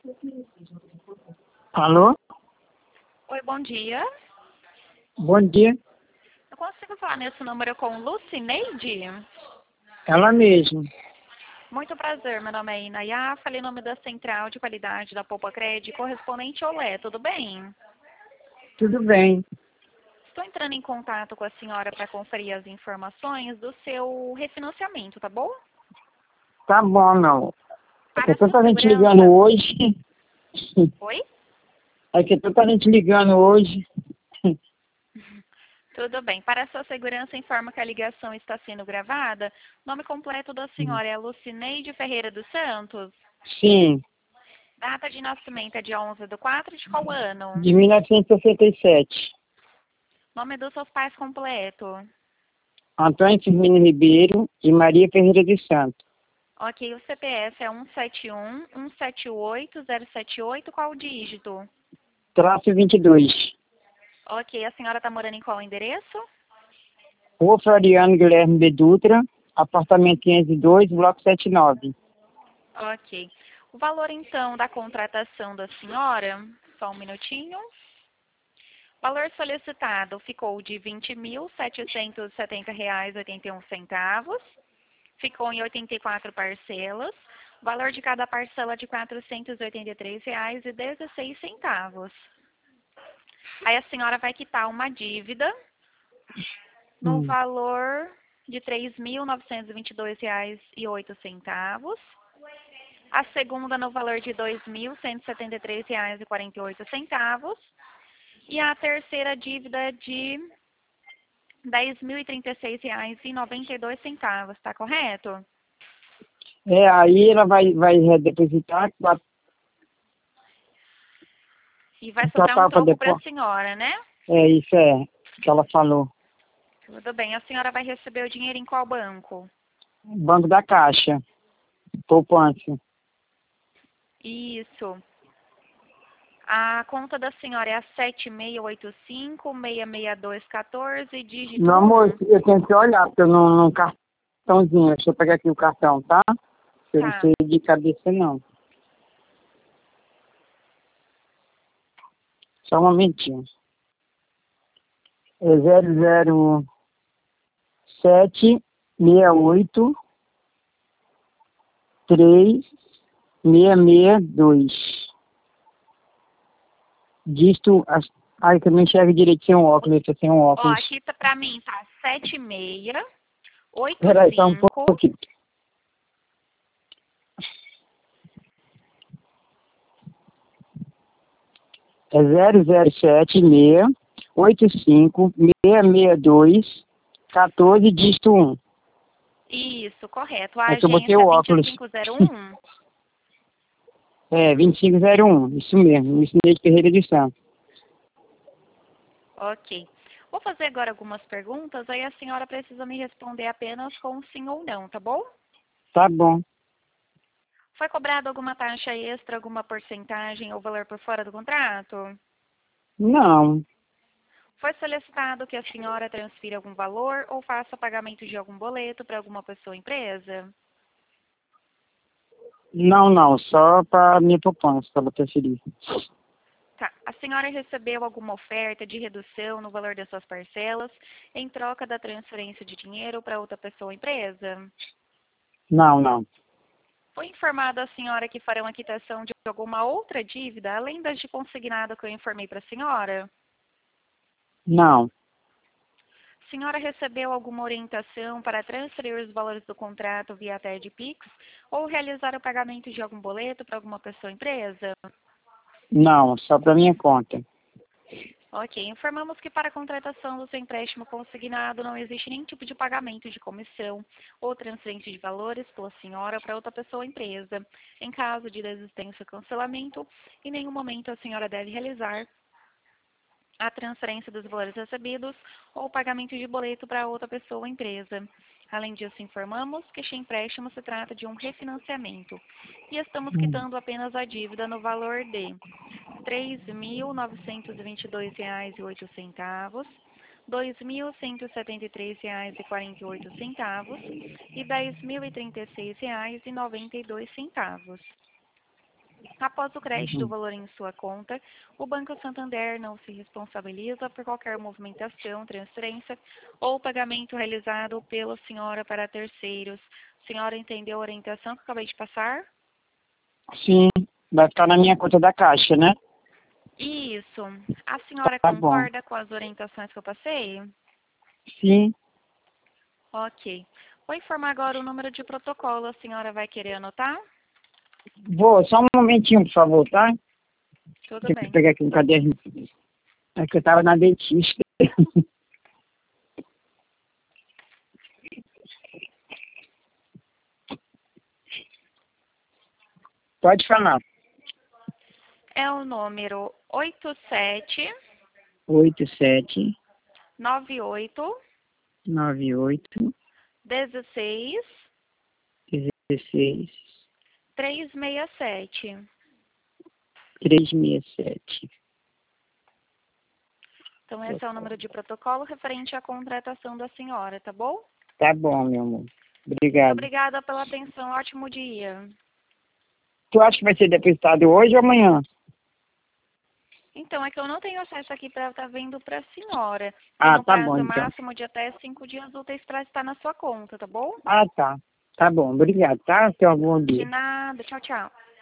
Alô? Oi, bom dia. Bom dia. Eu consigo falar nesse número com Lucineide? Ela mesma. Muito prazer, meu nome é Inayá, falei em nome da Central de Qualidade da Poupa Cred, correspondente ao Lé, tudo bem? Tudo bem. Estou entrando em contato com a senhora para conferir as informações do seu refinanciamento, tá bom? Tá bom, não. É que Para a tanta sua gente ligando segurança. hoje. Oi? É que tanta gente ligando hoje. Tudo bem. Para a sua segurança, informa que a ligação está sendo gravada. Nome completo da senhora é Lucineide Ferreira dos Santos. Sim, Data de nascimento é dia 11/4 de qual ano? de 1967. Nome dos seus pais completo. Antônio Firmino Ribeiro e Maria Ferreira dos Santos. Ok, o CPF é 171-178-078, qual o dígito? Traço 22. Ok, a senhora está morando em qual endereço? Rua Floriano Guilherme B. Dutra, apartamento 502, bloco 79. Ok. O valor, então, da contratação da senhora, só um minutinho. O valor solicitado ficou de R$ 20.770,81. Ficou em 84 parcelas. O valor de cada parcela é de R$ 483,16. Aí a senhora vai quitar uma dívida no valor de R$ 3.922,08. A segunda no valor de R$ 2.173,48. E a terceira dívida de R$ 10.036,92. Está correto? Aí ela vai depositar E vai sobrar um total para troco para a depois. senhora, né? Isso que ela falou. Tudo bem. A senhora vai receber o dinheiro em qual banco? Banco da Caixa. Poupança. Isso. A conta da senhora é a 7685-66214, dígito Meu amor, 1. eu tenho que olhar, porque eu não cartãozinho. Deixa eu pegar aqui o cartão, tá? Eu não Tá. sei de cabeça, não. Só um momentinho. É 007683662. Disto, ai, que eu não enxergo direito sem um óculos, eu tô sem um Ó, óculos. aqui tá pra mim, tá? Peraí, só um 7685. pouquinho. É 007-685-662-14, dígito 1. Isso, correto. A É que eu botei agência o é óculos. 2501. 2501, isso mesmo, Lucineide Ferreira de Santos. Ok. Vou fazer agora algumas perguntas, aí a senhora precisa me responder apenas com sim ou não, tá bom? Tá bom. Foi cobrado alguma taxa extra, alguma porcentagem ou valor por fora do contrato? Não, Foi solicitado que a senhora transfira algum valor ou faça pagamento de algum boleto para alguma pessoa ou empresa? não, só para minha poupança, para transferir. Tá. A senhora recebeu alguma oferta de redução no valor das suas parcelas em troca da transferência de dinheiro para outra pessoa ou empresa? Não, Foi informado a senhora que farão a quitação de alguma outra dívida, além das de consignado que eu informei para a senhora? não, A senhora recebeu alguma orientação para transferir os valores do contrato via TED Pix ou realizar o pagamento de algum boleto para alguma pessoa ou empresa? não, só para minha conta. Ok, informamos que para a contratação do seu empréstimo consignado não existe nenhum tipo de pagamento de comissão ou transferência de valores pela senhora para outra pessoa ou empresa. Em caso de desistência ou cancelamento, em nenhum momento a senhora deve realizar a transferência dos valores recebidos ou o pagamento de boleto para outra pessoa ou empresa. Além disso, informamos que este empréstimo se trata de um refinanciamento e estamos quitando apenas a dívida no valor de R$ 3.922,08, R$ 2.173,48 e R$ 10.036,92. Após o crédito do Uhum. valor em sua conta, o Banco Santander não se responsabiliza por qualquer movimentação, transferência ou pagamento realizado pela senhora para terceiros. A senhora entendeu a orientação que eu acabei de passar? Sim, vai ficar na minha conta da Caixa, né? Isso. A senhora Tá bom. concorda com as orientações que eu passei? Sim, Ok. Vou informar agora o número de protocolo. A senhora vai querer anotar? vou, só um momentinho, por favor, tá? Tudo Deixa eu bem. pegar aqui um caderno. É que eu tava na dentista. Pode falar. É o número 87 87 98 98 16 16 367. 367. Então, esse é o número de protocolo referente à contratação da senhora, tá bom? Tá bom, meu amor. Muito Obrigado. obrigada pela atenção. Ótimo dia. Tu acha que vai ser depositado hoje ou amanhã? Então, é que eu não tenho acesso aqui para estar vendo para a senhora. Tem Ah, um tá bom, prazo então. máximo de até 5 dias úteis para estar na sua conta, tá bom? Ah, tá. Tá bom, obrigado, tá? Tenha um bom De dia. nada. Tchau, tchau.